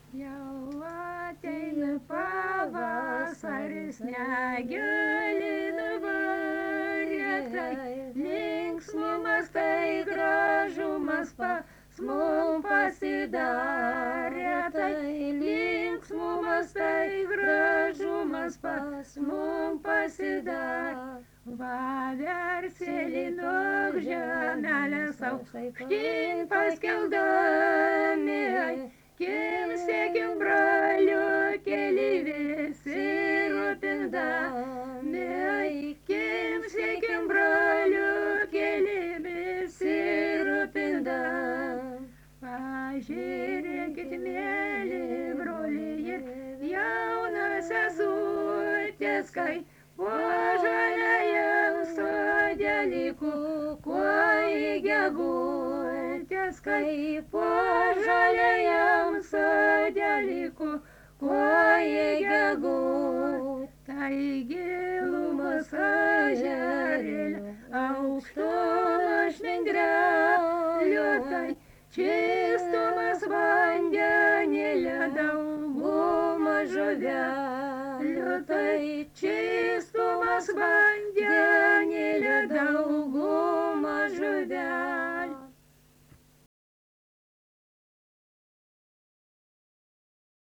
Jau ateina pavasaris, negėlina varėtai, linksmumas tai gražumas pas mum pasidarė, tai linksmumas tai gražumas pas mum pasidarė. Vaverselį nuog žemelę savo, štin paskeldami, kim sėkim braliu keli visi rūpindami, kim sėkim braliu keli visi rūpindami. Pažiūrėkit, mėly broliai, jaunas sesutės, kai po žaliajam sodeliku, kuo į gegutės, kai po žaliajam sodeliku, kuo į gegutės. Tai gilumas ežerėlio, aukštumas švendrelio, tai čistumas vandenėlio, daugumas žuvelio, tai čistumas vandenėlio.